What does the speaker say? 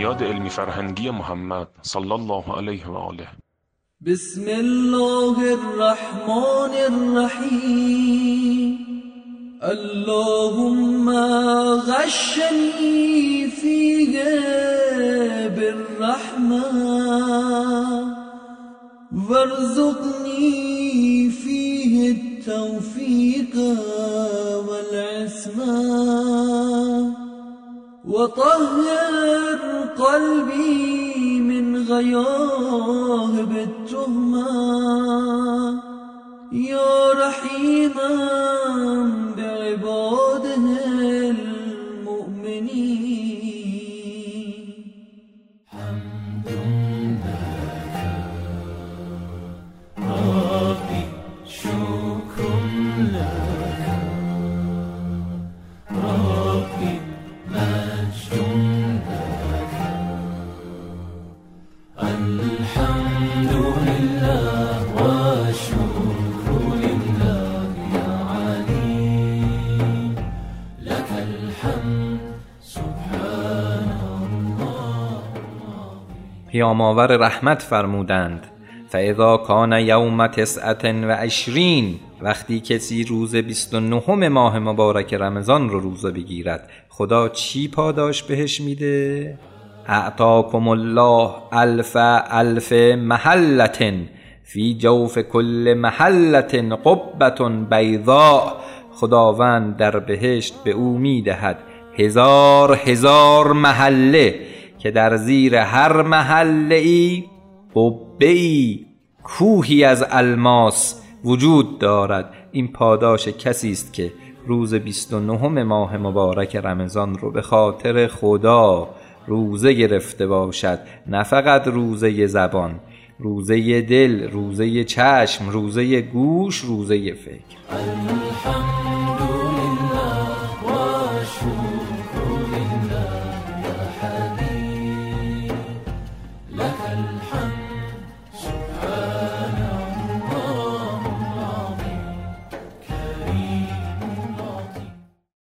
بنیاد علمی فرهنگی محمد صلی الله علیه و آله. بسم الله الرحمن الرحیم. اللهم غشنی فیه بالرحمه وارزقنی فیه التوفیق والعصمه وطهر قلبي من غياهب التهمة يا رحيما بعباده المؤمنين. حمد لك ربي شكر لك ربي مجد لك الحمد لله والشكر لله يا علي لك الحمد سبحان الله. پیام‌آور رحمت فرمودند فاذا کان یوم 29، وقتی کسی روز 29 ماه مبارک رمضان رو روزه بگیرد خدا چی پاداش بهش میده؟ اعطاکم الله الف محلة فی جوف کل محلة قبة بیضاء. خداوند در بهشت به او میدهد هزار محله که در زیر هر محله ای قبه‌ای کوهی از الماس وجود دارد. این پاداش کسی است که روز 29 ماه مبارک رمضان رو به خاطر خدا روزه گرفته باشد، نه فقط روزه زبان، روزه دل، روزه چشم، روزه گوش، روزه فکر.